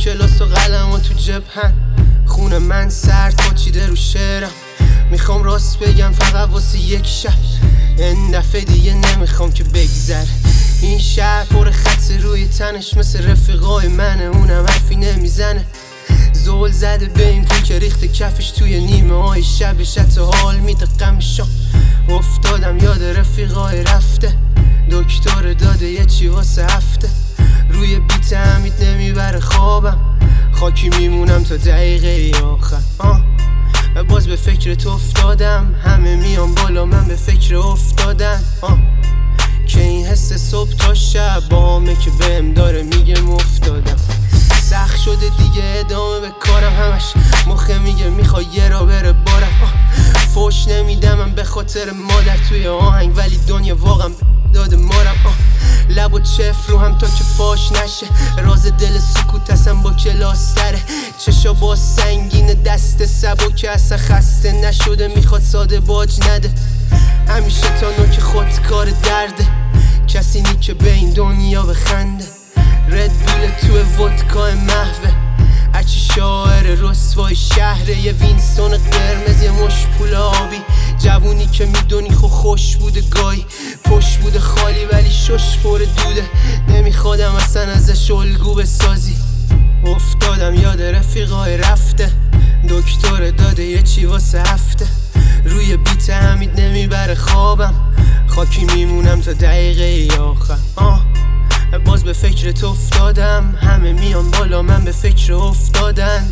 کلاس و قلم و تو جبهن، خون من سرد پاچیده رو شعرم. میخوام راست بگم فقط واسه یک شب، این دفعه دیگه نمیخوام که بگذره. این شهر پر خط روی تنش مثل رفیقای منه، اونم حرفی نمیزنه. زول زده به این پول که ریخته کفش توی نیمه های شبش، حتی حال میده غمشان. افتادم یاد رفیقای رفته، دکتر داده یه چی واسه هفته. روی بیت حمید نمیبره خوابم، خاکی میمونم تا دقیقه آخر. باز به فکر تو افتادم، همه میان بالا من به فکر افتادن. که این حس صبح تا شب بامه که بهم داره میگه افتادم. سخت شده دیگه ادامه به کارم، همش مخه میگه میخوای یه را بره بارم. فوش نمیدم من به خاطر مادر توی آهنگ، ولی دنیا واقعا داده مارم. لب و چف رو هم تا که فاش نشه، راز دل سکوت هستم با کلاس سره. چشا با سنگین دست سبک اصلا خسته نشده، میخواد ساده باج نده. همیشه تا نوک خود کار درده، کسی نی که به این دنیا بخنده. رد بول تو ودکای محوه، هرچی شاعر رسوای شهره. یه وینستون قرمز یه مش پول آبی، جوونی که میدونی خو خوش بوده گاهی، پشت بوده خالی ولی شش پر دوده. نمیخوادم اصلا ازش الگو بسازی. افتادم یاد رفیقای رفته، دکتر داده یه چی واسه هفته. روی بیت حمید نمیبره خوابم، خاکی میمونم تا دقیقه آخر. باز به فکر تو افتادم، همه میان بالا من به فکر افتادن.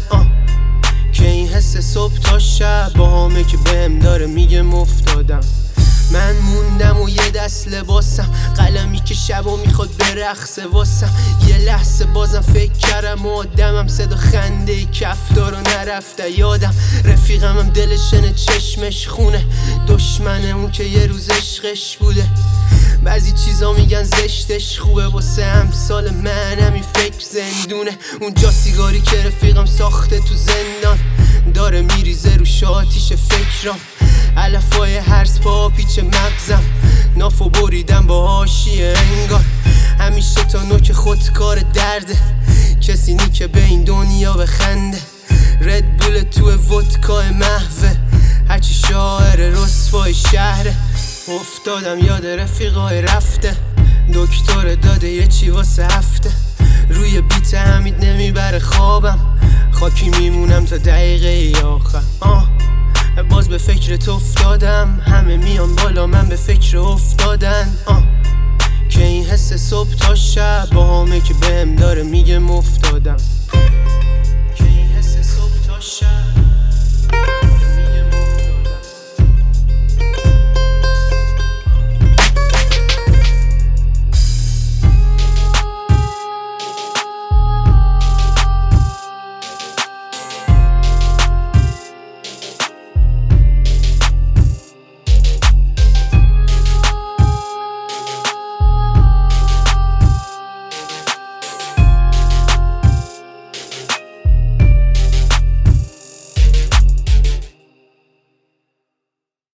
که این حس صبح تا شب باهامه که بهم داره میگه افتادم. من موندم و یه دست لباسم، قلمی که شبا میخواد برقصه واسم. یه لحظه بازم فکر کردم و آدمم، صدا خنده کفتارو نرفته یادم. رفیقم هم دلشنه چشمش خونه، دشمنه اون که یه روز عشقش بوده. بعضی چیزا میگن زشتش خوبه، واسه امثال من همین فکر زندونه. اونجا سیگاری که رفیقم ساخته تو زندان، داره میریزه رو شاتیش فکرام. علفای هرز پا پیچ مغزم، نافو بریدم با حاشیه انگار. همیشه تا نوک خود کار درده، کسی نی که به این دنیا بخنده. رد بول تو ودکای محوه، هرچی شاعر رسوای شهره. افتادم یاد رفیقای رفته، دکتر داده یه چی واسه هفته. روی بیت حمید نمیبره خوابم، خاکی میمونم تا دقیقه آخر. باز به فکر تو افتادم، همه میان بالا من به فکر افتادن. که این حس صبح تا شب باهامه که بهم داره میگه افتادم.